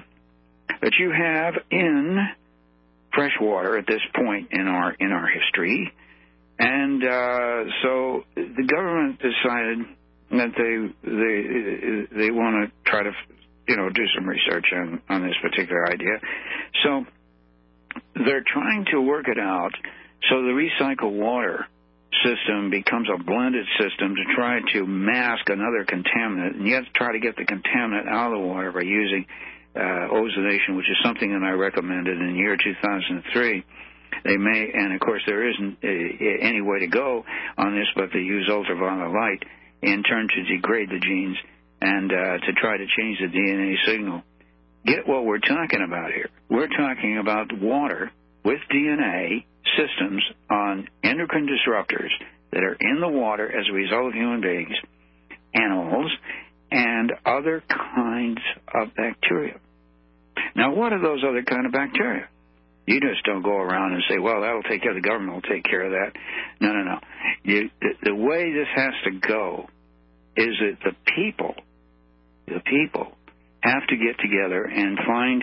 A that you have in fresh water at this point in our in our history. And uh, so the government decided that they they they want to try to you know do some research on on this particular idea. So they're trying to work it out so the recycled water system becomes a blended system to try to mask another contaminant, and you have to try to get the contaminant out of the water by using uh, ozonation, which is something that I recommended in the year two thousand three. They may, and of course there isn't uh, any way to go on this but to use ultraviolet light in turn to degrade the genes and uh, to try to change the D N A signal. Get what we're talking about here. We're talking about water with D N A systems on endocrine disruptors that are in the water as a result of human beings, animals, and other kinds of bacteria. Now, what are those other kind of bacteria? You just don't go around and say, well, that'll take care of the government, will take care of that. No, no, no. You, the, the way this has to go is that the people, the people have to get together and find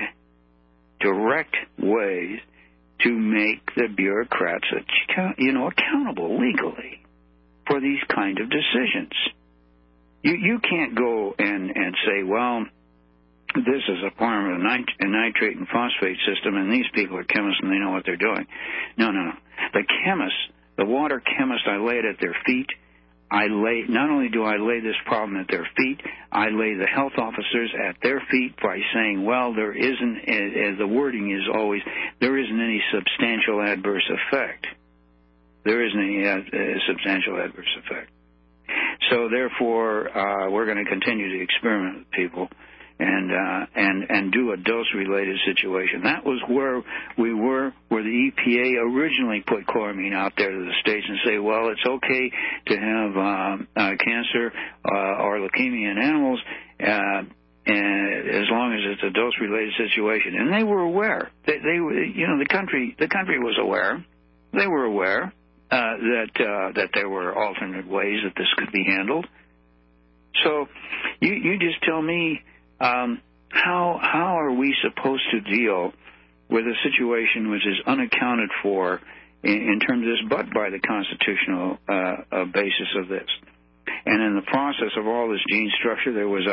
direct ways to make the bureaucrats, you know, accountable legally for these kind of decisions. You you can't go and, and say, well, this is a form of a, nit- a nitrate and phosphate system, and these people are chemists and they know what they're doing. No, no, no. The chemists, the water chemists, I lay it at their feet. I lay, not only do I lay this problem at their feet, I lay the health officers at their feet by saying, well, there isn't, as the wording is always, there isn't any substantial adverse effect. There isn't any ad, uh, substantial adverse effect. So therefore, uh, we're going to continue to experiment with people and uh, and and do a dose-related situation. That was where we were, where the E P A originally put chloramine out there to the states and say, well, it's okay to have um, uh, cancer uh, or leukemia in animals uh, and as long as it's a dose-related situation. And they were aware. They, they were, you know, the country the country was aware. They were aware uh, that uh, that there were alternate ways that this could be handled. So you you just tell me. Um, how how are we supposed to deal with a situation which is unaccounted for in, in terms of this, but by the constitutional uh, uh, basis of this? And in the process of all this gene structure, there was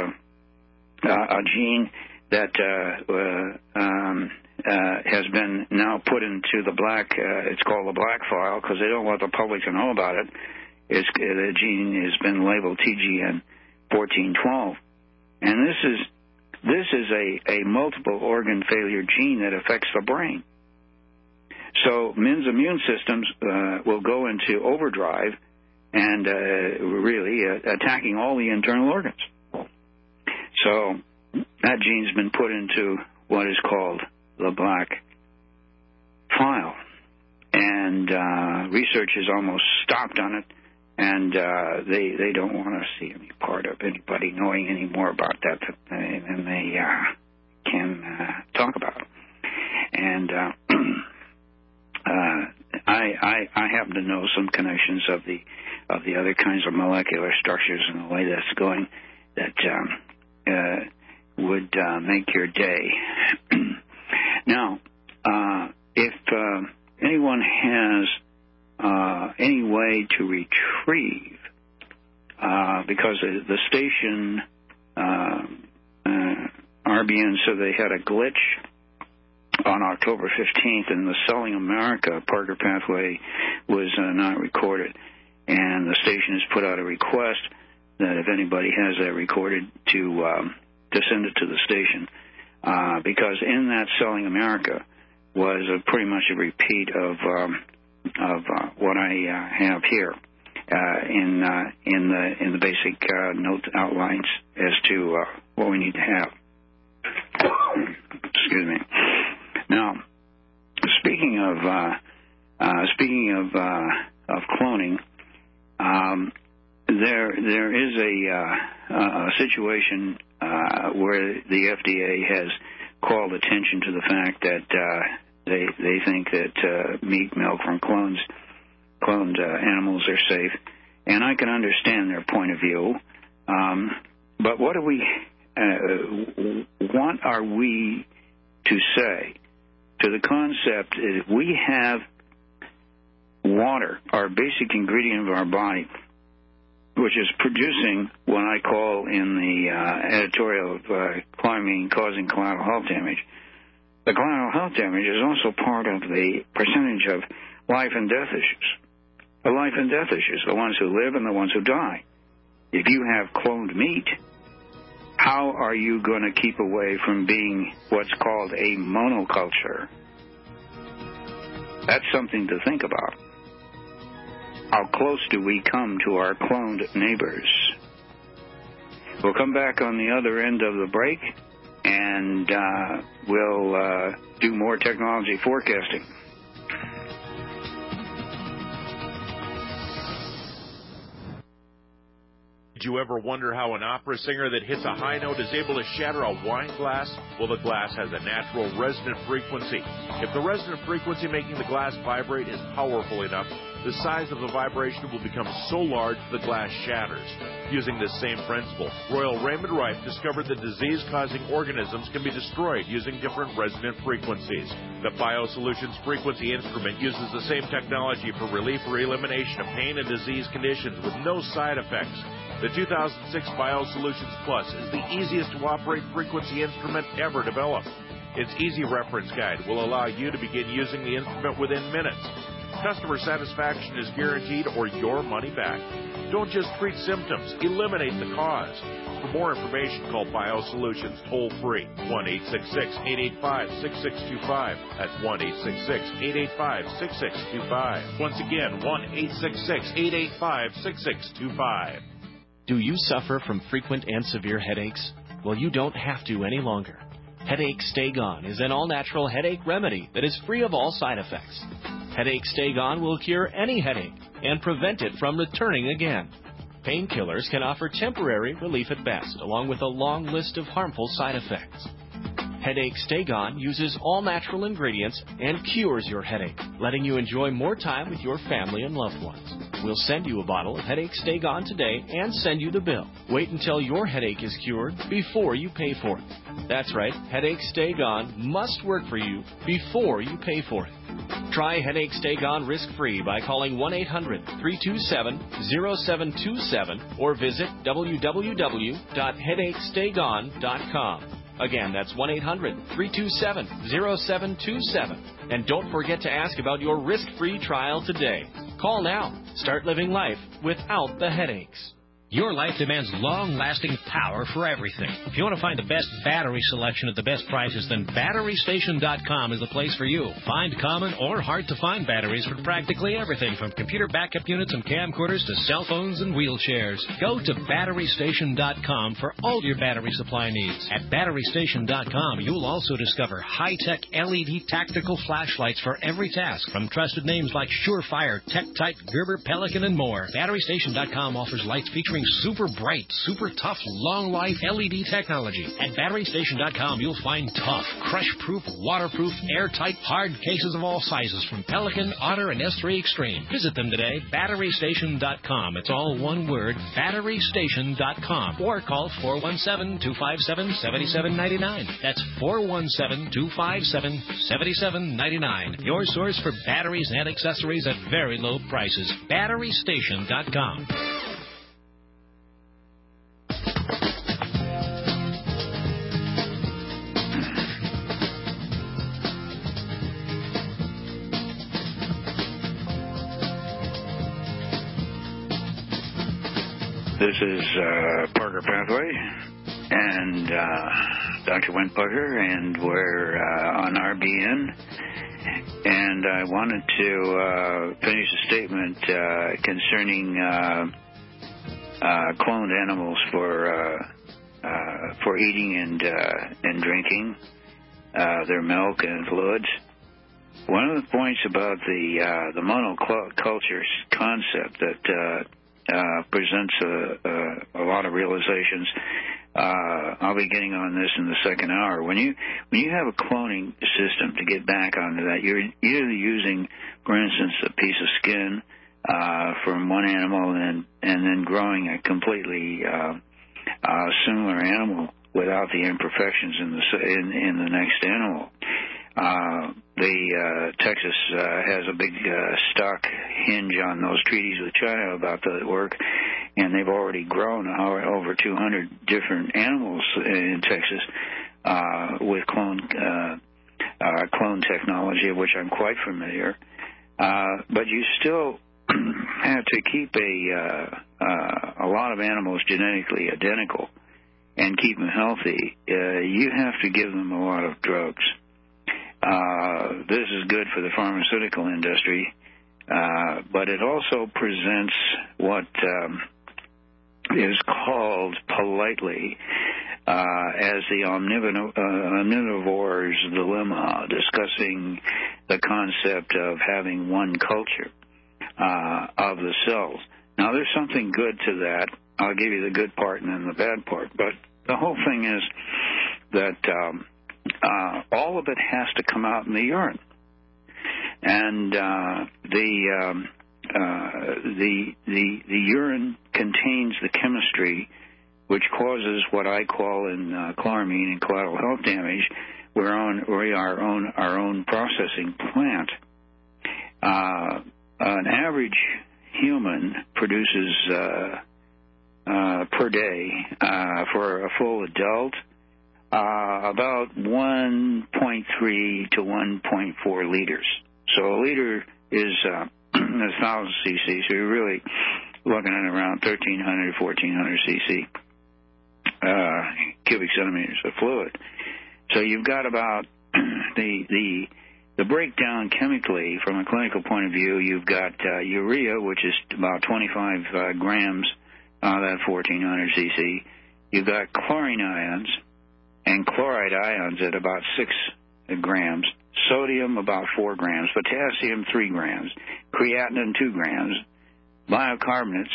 a uh, a gene that uh, uh, um, uh, has been now put into the black. Uh, it's called the black file because they don't want the public to know about it. It's, the gene has been labeled T G N fourteen twelve. And this is this is a, a multiple organ failure gene that affects the brain. So men's immune systems uh, will go into overdrive and uh, really uh, attacking all the internal organs. So that gene's been put into what is called the black file. And uh, research has almost stopped on it. And uh, they they don't want to see any part of anybody knowing any more about that than they uh, can uh, talk about. And uh, uh, I, I I happen to know some connections of the of the other kinds of molecular structures and the way that's going that um, uh, would uh, make your day. Now, uh, if uh, anyone has Uh, any way to retrieve, uh, because the station, uh, uh, R B N said they had a glitch on October fifteenth, and the Selling America Parker pathway was uh, not recorded. And the station has put out a request that if anybody has that recorded, to um, to send it to the station, uh, because in that Selling America was a, pretty much a repeat of um, of uh, what I uh, have here uh, in uh, in the in the basic uh, note outlines as to uh, what we need to have. Excuse me. Now, speaking of uh, uh, speaking of uh, of cloning, um, there there is a, uh, a situation uh, where the F D A has called attention to the fact that uh, they they think that uh, meat, milk from clones, cloned uh, animals are safe, and I can understand their point of view. Um, but what do we, uh, what are we to say to the concept that we have water, our basic ingredient of our body, which is producing what I call in the uh, editorial of uh, climate causing collateral health damage. The collateral health damage is also part of the percentage of life and death issues. The life and death issues, the ones who live and the ones who die. If you have cloned meat, how are you going to keep away from being what's called a monoculture? That's something to think about. How close do we come to our cloned neighbors? We'll come back on the other end of the break, and uh, we'll uh, do more technology forecasting. Did you ever wonder how an opera singer that hits a high note is able to shatter a wine glass? Well, the glass has a natural resonant frequency. If the resonant frequency making the glass vibrate is powerful enough, the size of the vibration will become so large the glass shatters. Using this same principle, Royal Raymond Rife discovered that disease-causing organisms can be destroyed using different resonant frequencies. The BioSolutions frequency instrument uses the same technology for relief or elimination of pain and disease conditions with no side effects. The two thousand six BioSolutions Plus is the easiest to operate frequency instrument ever developed. Its easy reference guide will allow you to begin using the instrument within minutes. Customer satisfaction is guaranteed or your money back. Don't just treat symptoms, eliminate the cause. For more information, call BioSolutions toll-free, one eight six six, eight eight five, six six two five. That's one eight six six, eight eight five, six six two five. Once again, one eight six six, eight eight five, six six two five. Do you suffer from frequent and severe headaches? Well, you don't have to any longer. Headache Stay Gone is an all-natural headache remedy that is free of all side effects. Headache Stay Gone will cure any headache and prevent it from returning again. Painkillers can offer temporary relief at best, along with a long list of harmful side effects. Headache Stay Gone uses all-natural ingredients and cures your headache, letting you enjoy more time with your family and loved ones. We'll send you a bottle of Headache Stay Gone today and send you the bill. Wait until your headache is cured before you pay for it. That's right, Headache Stay Gone must work for you before you pay for it. Try Headache Stay Gone risk-free by calling one eight hundred, three two seven, zero seven two seven or visit w w w dot headache stay gone dot com. Again, that's one eight hundred, three two seven, zero seven two seven. And don't forget to ask about your risk-free trial today. Call now. Start living life without the headaches. Your life demands long-lasting power for everything. If you want to find the best battery selection at the best prices, then battery station dot com is the place for you. Find common or hard-to-find batteries for practically everything, from computer backup units and camcorders to cell phones and wheelchairs. Go to battery station dot com for all your battery supply needs. At battery station dot com, you'll also discover high-tech L E D tactical flashlights for every task, from trusted names like Surefire, TechTite, Gerber, Pelican, and more. battery station dot com offers lights featuring super bright, super tough, long life L E D technology. At battery station dot com, you'll find tough, crush-proof, waterproof, airtight, hard cases of all sizes from Pelican, Otter, and S three Extreme. Visit them today, battery station dot com. It's all one word, battery station dot com. Or call four one seven, two five seven, seven seven nine nine. That's four one seven, two five seven, seven seven nine nine. Your source for batteries and accessories at very low prices. battery station dot com. This is uh, Parker Pathway and uh, Doctor Went Parker, and we're uh, on R B N. And I wanted to uh, finish a statement uh, concerning uh, uh, cloned animals for uh, uh, for eating and uh, and drinking uh, their milk and fluids. One of the points about the uh, the monoculture concept that uh, uh, presents a, a, a lot of realizations Uh, I'll be getting on this in the second hour. When you when you have a cloning system, to get back onto that, you're either using, for instance, a piece of skin uh, from one animal and and then growing a completely uh, uh, similar animal without the imperfections in the in, in the next animal. Uh, the uh, Texas uh, has a big uh, stock hinge on those treaties with China about the work, and they've already grown over two hundred different animals in Texas uh, with clone uh, uh, clone technology, of which I'm quite familiar. Uh, but you still have to keep a uh, uh, a lot of animals genetically identical and keep them healthy. Uh, you have to give them a lot of drugs. Uh, this is good for the pharmaceutical industry, uh, but it also presents what um, is called politely uh, as the omnivore, uh, omnivore's dilemma, discussing the concept of having one culture uh, of the cells. Now, there's something good to that. I'll give you the good part and then the bad part, but the whole thing is that um, Uh, all of it has to come out in the urine, and uh, the, um, uh, the the the urine contains the chemistry which causes what I call in uh, chloramine and collateral health damage. We're on we are own our own processing plant. Uh, an average human produces uh, uh, per day uh, for a full adult. Uh, about one point three to one point four liters. So a liter is uh, one thousand c c, so you're really looking at around thirteen hundred to fourteen hundred c c uh, cubic centimeters of fluid. So you've got about the the the breakdown chemically from a clinical point of view. You've got uh, urea, which is about twenty-five uh, grams out of that fourteen hundred c c. You've got chlorine ions and chloride ions at about six grams, sodium about four grams, potassium three grams, creatinine two grams, biocarbonates,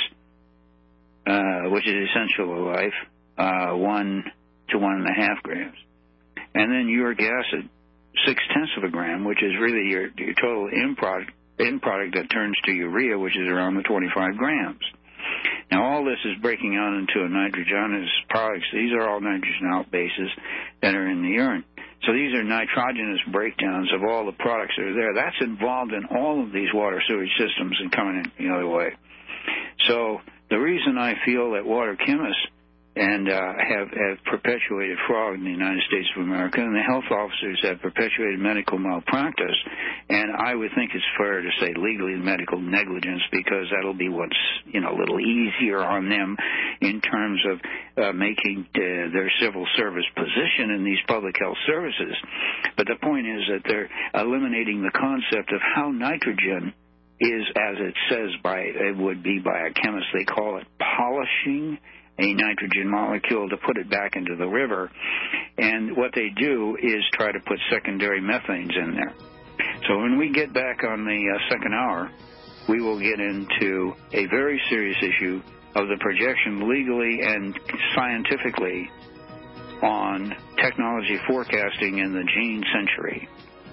uh, which is essential to life, uh, one to one and a half grams, and then uric acid, six tenths of a gram, which is really your, your total end product, end product that turns to urea, which is around the twenty-five grams. Now, all this is breaking out into a nitrogenous products. These are all nitrogen out bases that are in the urine. So these are nitrogenous breakdowns of all the products that are there. That's involved in all of these water sewage systems and coming in the other way. So the reason I feel that water chemists and uh, have, have perpetuated fraud in the United States of America, and the health officers have perpetuated medical malpractice, and I would think it's fair to say legally medical negligence, because that'll be what's, you know, a little easier on them in terms of uh, making uh, their civil service position in these public health services. But the point is that they're eliminating the concept of how nitrogen is, as it says by, it would be by a chemist, they call it polishing a nitrogen molecule to put it back into the river. And what they do is try to put secondary methanes in there. So when we get back on the uh, second hour, we will get into a very serious issue of the projection legally and scientifically on technology forecasting in the gene century.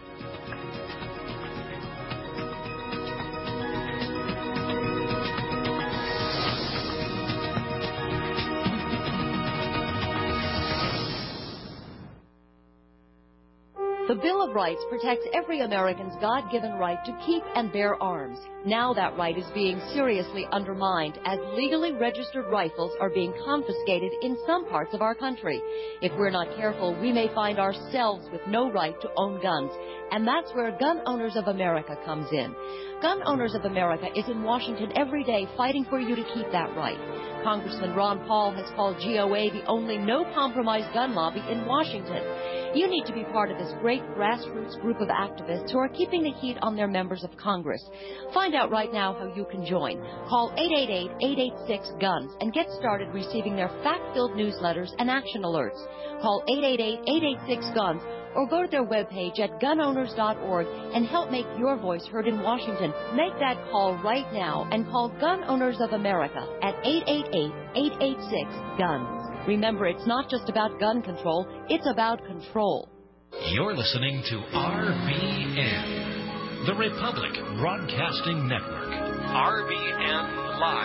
The Bill of Rights protects every American's God-given right to keep and bear arms. Now that right is being seriously undermined as legally registered rifles are being confiscated in some parts of our country. If we're not careful, we may find ourselves with no right to own guns, and that's where Gun Owners of America comes in. Gun Owners of America is in Washington every day fighting for you to keep that right. Congressman Ron Paul has called G O A the only no-compromise gun lobby in Washington. You need to be part of this great grassroots group of activists who are keeping the heat on their members of Congress. Find out right now how you can join. Call eight eight eight, eight eight six, GUNS and get started receiving their fact-filled newsletters and action alerts. Call eight eight eight, eight eight six, GUNS or go to their webpage at gun owners dot org and help make your voice heard in Washington. Make that call right now and call Gun Owners of America at eight eight eight, eight eight six, GUNS. Remember, it's not just about gun control, it's about control. You're listening to R B N, the Republic Broadcasting Network. R B N Live.